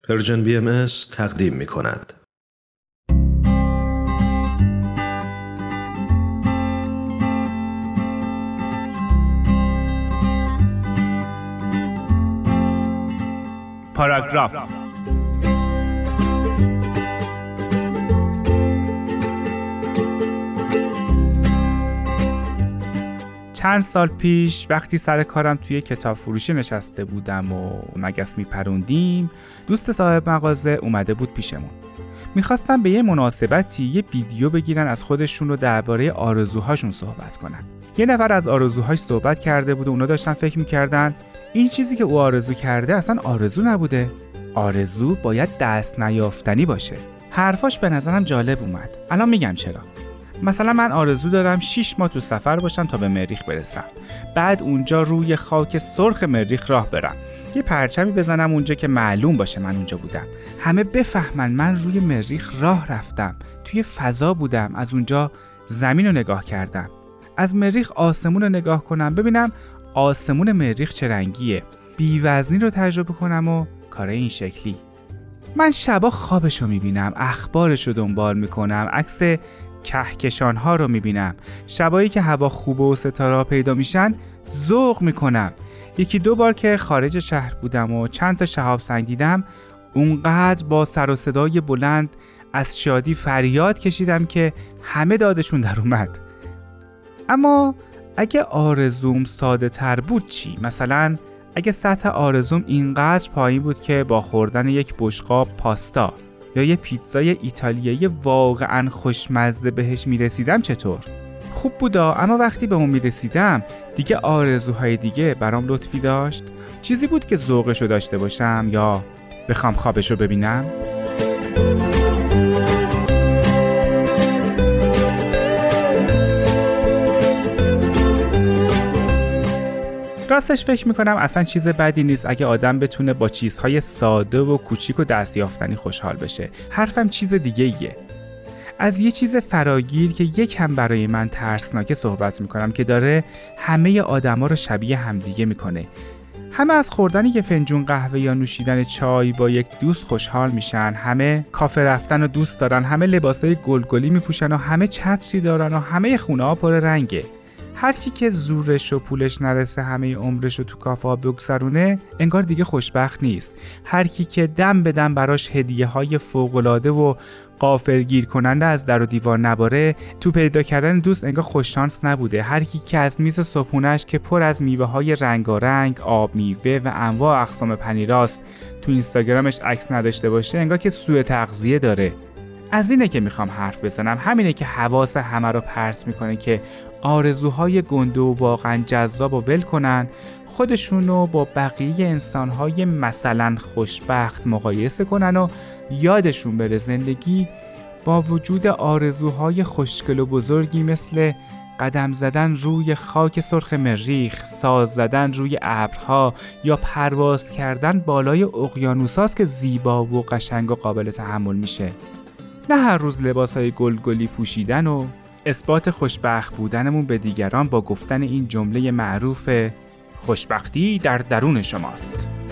پرژن BMS تقدیم می‌کند. پاراگراف. چند سال پیش وقتی سر کارم توی کتاب فروشی نشسته بودم و مگس میپروندیم، دوست صاحب مغازه اومده بود پیشمون. میخواستم به یه مناسبتی یه ویدیو بگیرن از خودشون رو درباره آرزوهاشون صحبت کنن. یه نفر از آرزوهاش صحبت کرده بود و اونا داشتن فکر میکردن این چیزی که او آرزو کرده اصلا آرزو نبوده. آرزو باید دست نیافتنی باشه. حرفاش به نظرم جالب اومد. الان میگم چرا. مثلا من آرزو دارم 6 ماه تو سفر باشم تا به مریخ برسم. بعد اونجا روی خاک سرخ مریخ راه برم. یه پرچمی بزنم اونجا که معلوم باشه من اونجا بودم. همه بفهمن من روی مریخ راه رفتم. توی فضا بودم. از اونجا زمین رو نگاه کردم. از مریخ آسمون رو نگاه کنم ببینم آسمون مریخ چه رنگیه. بی‌وزنی رو تجربه کنم و کار این شکلی. من شبا خوابش رو میبینم. اخبارش رو دنبال میکنم. عکس کهکشان‌ها رو میبینم. شبایی که هوا خوبه و ستاره‌ها پیدا میشن ذوق میکنم. 1-2 بار که خارج شهر بودم و چند تا شهاب سنگ دیدم، اونقدر با سر و صدای بلند از شادی فریاد کشیدم که همه دادشون در اومد. اما اگه آرزوم ساده تر بود چی؟ مثلا اگه سطح آرزوم اینقدر پایین بود که با خوردن یک بشقاب پاستا یا یه پیتزای ایتالیایی واقعاً خوشمزه بهش میرسیدم چطور؟ خوب بودا، اما وقتی به اون میرسیدم دیگه آرزوهای دیگه برام لطفی داشت؟ چیزی بود که ذوقشو داشته باشم یا بخوام خوابشو ببینم؟ راستش فکر میکنم اصلا چیز بدی نیست اگه آدم بتونه با چیزهای ساده و کوچیک و دستیافتنی خوشحال بشه. حرفم چیز دیگه ایه. از یه چیز فراگیر که یکم برای من ترسناکه صحبت میکنم که داره همه آدما رو شبیه همدیگه میکنه. همه از خوردن یه فنجون قهوه یا نوشیدن چای با یک دوست خوشحال میشن، همه کافه رفتن و دوست دارن، همه لباسای گلگلی میپوشن و همه چتری دارن و همه خونه‌ها پر رنگه. هر کی که زورش و پولش نرسه همه عمرش رو تو کافه ها بگذرونه انگار دیگه خوشبخت نیست. هر کی که دم به دم براش هدیه‌های فوق‌العاده و غافلگیر کننده از در و دیوار نباره تو پیدا کردن دوست انگار خوش شانس نبوده. هر کی که از میز صبحونه‌اش که پر از میوه‌های رنگارنگ، آب میوه و انواع اقسام پنیراست تو اینستاگرامش عکس نداشته باشه انگار که سوء تغذیه داره. از اینه که میخوام حرف بزنم. همینه که حواس همه رو پرت میکنه که آرزوهای گنده و واقعا جذاب و ول کنن، خودشونو با بقیه انسانهای مثلا خوشبخت مقایسه کنن و یادشون بره زندگی با وجود آرزوهای خوشگل و بزرگی مثل قدم زدن روی خاک سرخ مریخ، ساز زدن روی ابرها یا پرواز کردن بالای اقیانوساست که زیبا و قشنگ و قابل تحمل میشه. نه هر روز لباسای گلگلی پوشیدن و اثبات خوشبخت بودنمون به دیگران با گفتن این جمله معروف خوشبختی در درون شماست.